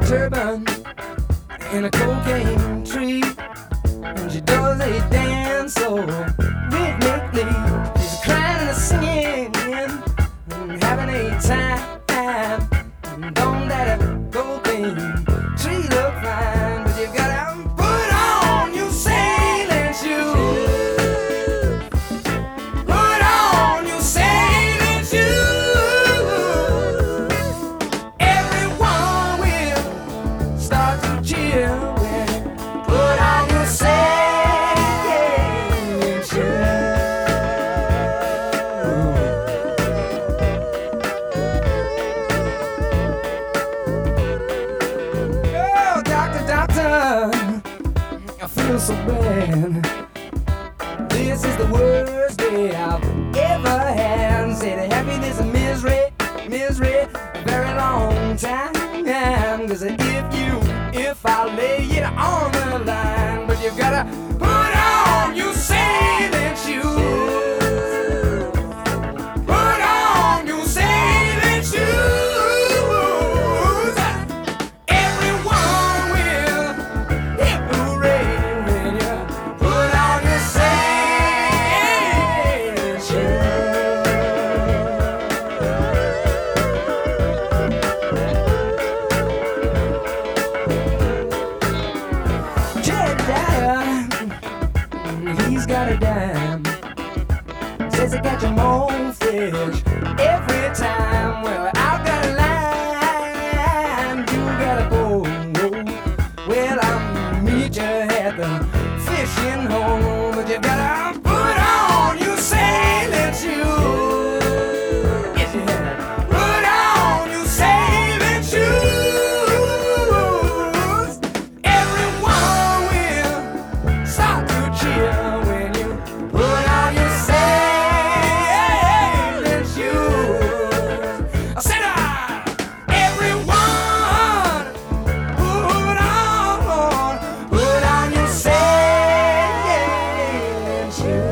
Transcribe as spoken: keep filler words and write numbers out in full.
turban and a cocaine tree, and she does a dance so rhythmically. She's crying and singing and having a time. Don't let a cocaine tree look fine, but you gotta put on your sailing shoes. Put on your sailing shoes. Everyone will start to cheer when you put on your sailing shoes. Oh, doctor, doctor, I feel so bad. This is the worst day I've ever had. Said happiness and misery, misery, a very long time. Cause if you, if I lay it on the line, but you gotta put on your sailing shoes. Put on your sailing shoes. Everyone will hip hooray when you put on your sailing shoes. Jedediah, he's got a dime. Says he catch 'em on fish every time. Well, I've got a line, you gotta go. Well, I'll meet you at the fishing hole, but you gotta put on your sailing shoes. Yes, you have. Put on your sailing shoes. Everyone will start to cheer when you put on your sailing shoes. I said, ah, everyone, put on, put on your sailing shoes.